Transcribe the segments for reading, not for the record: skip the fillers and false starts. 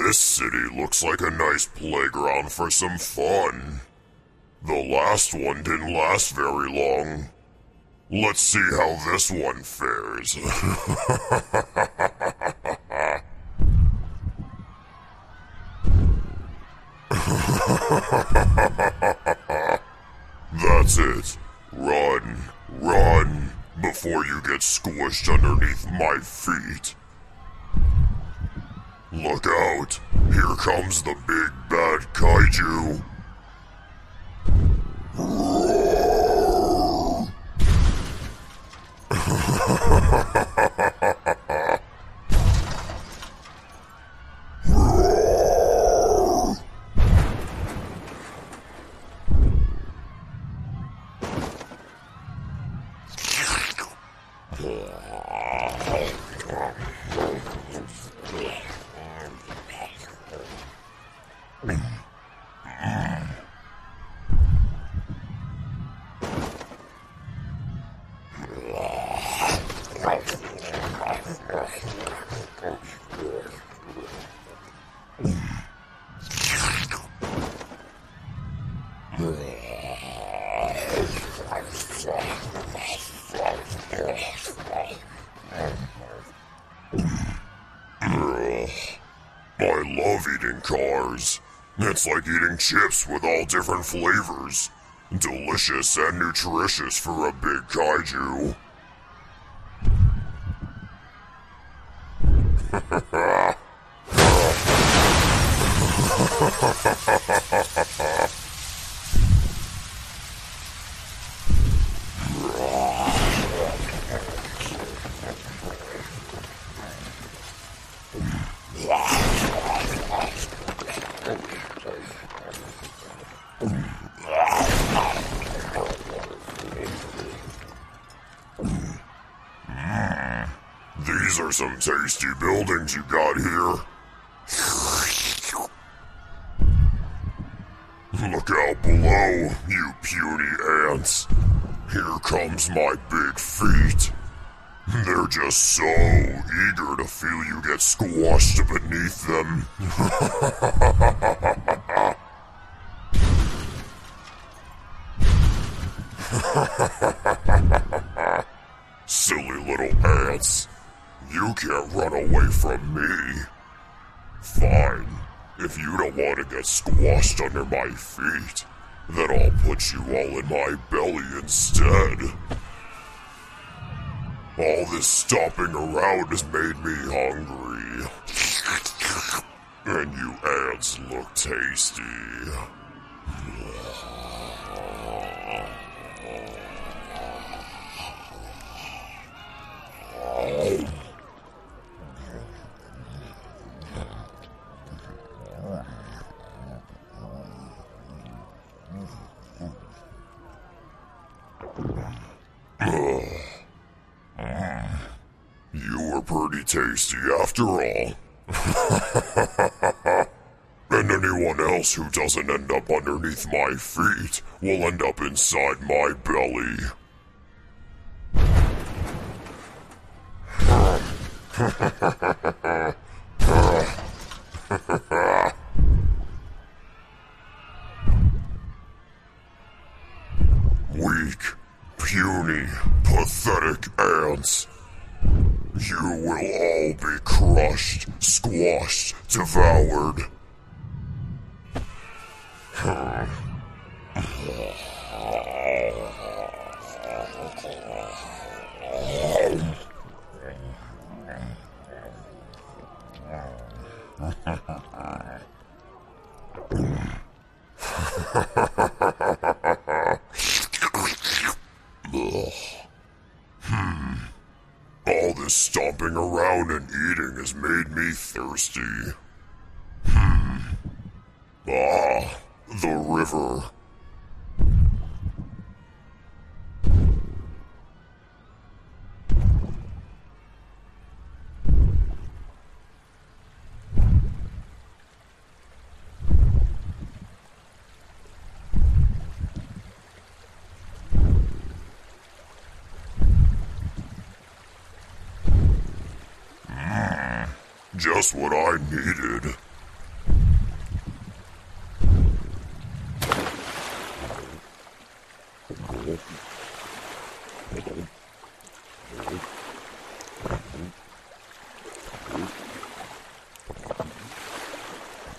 This city looks like a nice playground for some fun. The last one didn't last very long. Let's see how this one fares. That's it. Run, run, before you get squished underneath my feet. Look out! Here comes the big bad kaiju! I love eating cars. It's like eating chips with all different flavors. Delicious and nutritious for a big kaiju. These are some tasty buildings you got here. Look out below, you puny ants. Here comes my big feet. They're just so eager to feel you get squashed beneath them. Silly little ants. You can't run away from me. Fine. If you don't want to get squashed under my feet, then I'll put you all in my belly instead. All this stomping around has made me hungry. And you ants look tasty. You were pretty tasty after all. And anyone else who doesn't end up underneath my feet will end up inside my belly. Weak, puny, pathetic ants. You will all be crushed, squashed, devoured. All this stomping around and eating has made me thirsty. The river. Just what I needed.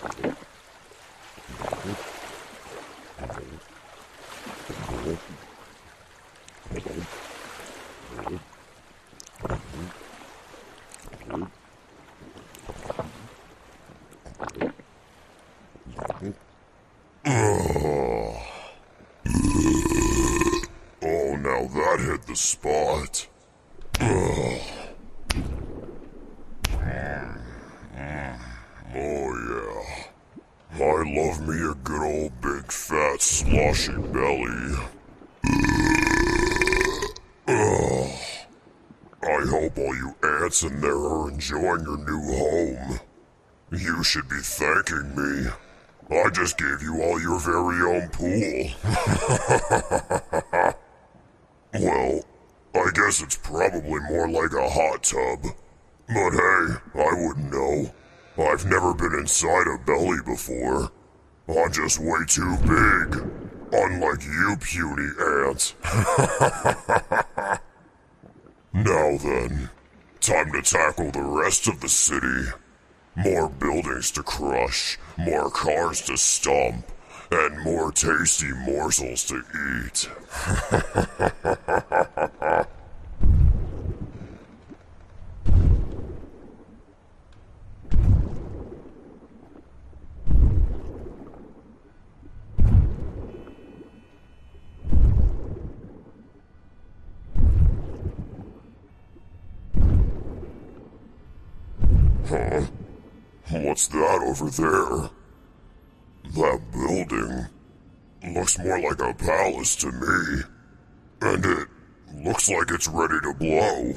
Oh, now that hit the spot. Oh yeah. I love me a good old big fat sloshy belly. I hope all you ants in there are enjoying your new home. You should be thanking me. I just gave you all your very own pool. Well, I guess it's probably more like a hot tub. But hey, I wouldn't know. I've never been inside a belly before. I'm just way too big. Unlike you puny ants. Now then, time to tackle the rest of the city. More buildings to crush, more cars to stomp, and more tasty morsels to eat. Huh? What's that over there? That building looks more like a palace to me. And it looks like it's ready to blow.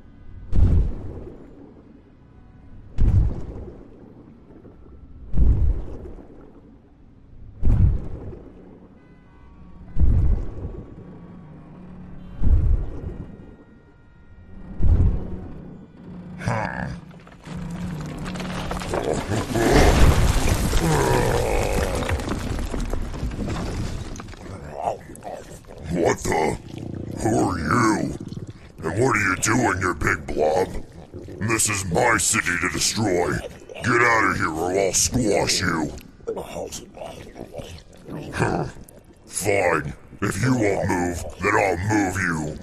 What the? Who are you? And what are you doing, you big blob? This is my city to destroy. Get out of here or I'll squash you. Fine. If you won't move, then I'll move you.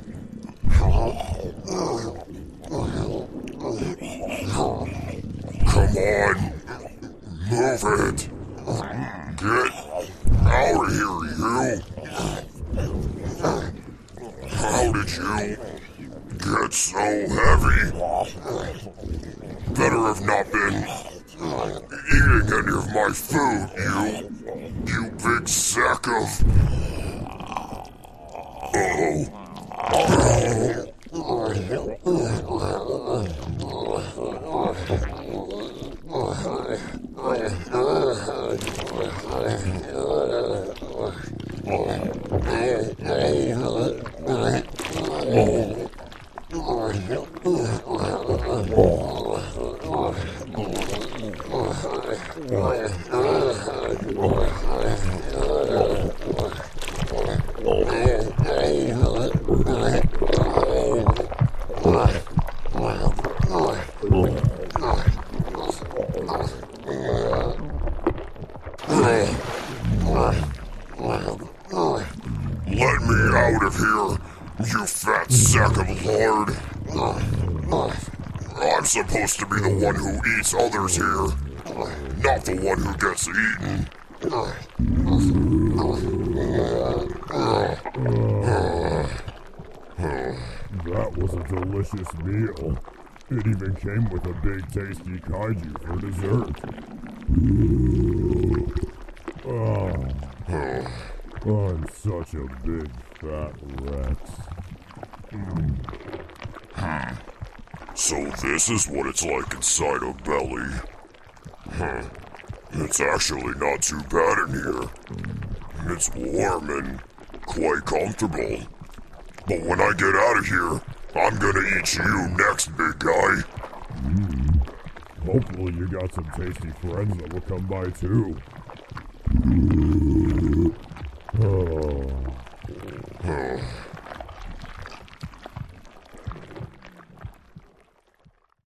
Come on. Move it. Get out of here, you. How did you get so heavy? Better have not been eating any of my food, you big sack of... Let me out of here, you fat sack of lard. I'm supposed to be the one who eats others here, not the one who gets eaten. That was a delicious meal. It even came with a big tasty kaiju for dessert. I'm such a big fat Rex. So this is what it's like inside a belly. It's actually not too bad in here. It's warm and quite comfortable. But when I get out of here, I'm gonna eat you next, big guy. Hopefully you got some tasty friends that will come by too.